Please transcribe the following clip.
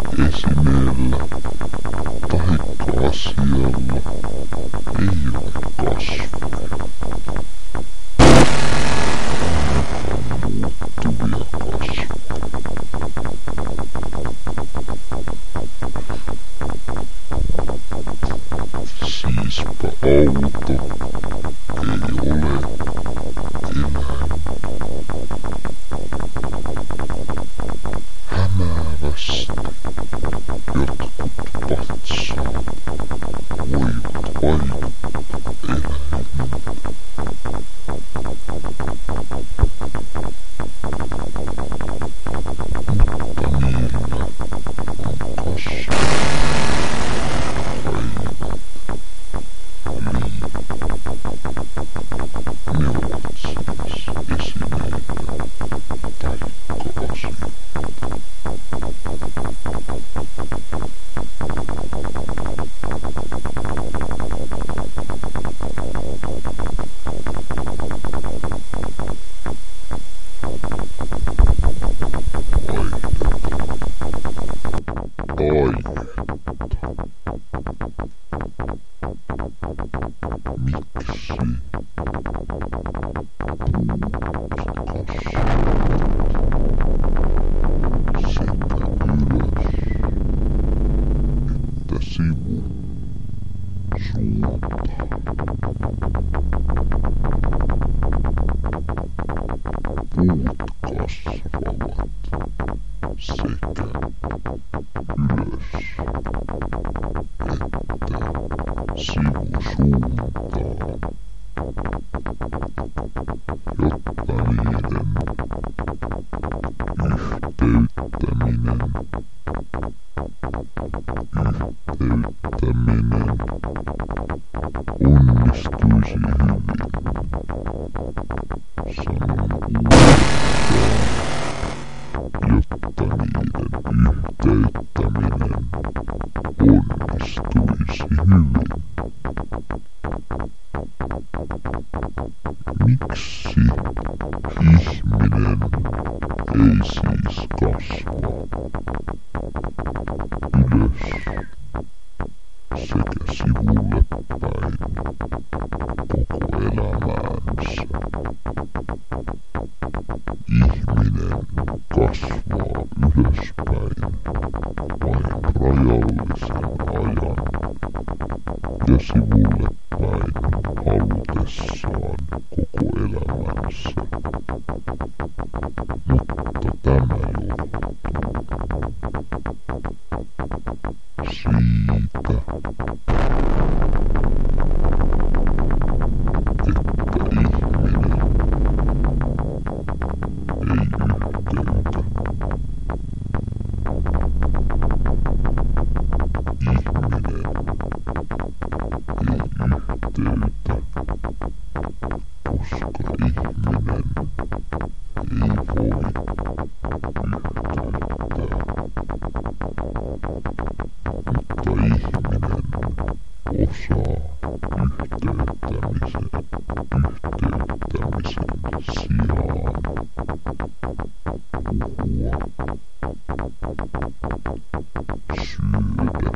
esineellä taikka asialla ei ole kasvoja, muuttuvia kasvoja. Siispä auto ei ole eläin. Hämäävästi jotkut patsaat voivat vaikuttaa eläimiltä. Mutta niillä on kasvot, ne ovat siis esineitä taikka asioita. Miksi sekä ylös että sivun suuntaan? Puut kasvavat sekä ylös että sivusuuntaan, jotta niiden yhteyttäminen onnistuisi hyvin. Sanon uudestaan, jotta niiden yhteyttäminen onnistuisi hyvin. Miksi ihminen ei siis kasva ylös sekä sivulle päin koko elämäänsä? Ihminen kasvaa ylöspäin vain rajallisen ajan ja sivulle päin halutessaan koko elämänsä. Mutta tämä johtuu siitä, että ihminen ei yhteytä. Koska ihminen ei voi mutta ihminen osaa yhteyttämisen sijaan puhua, syödä,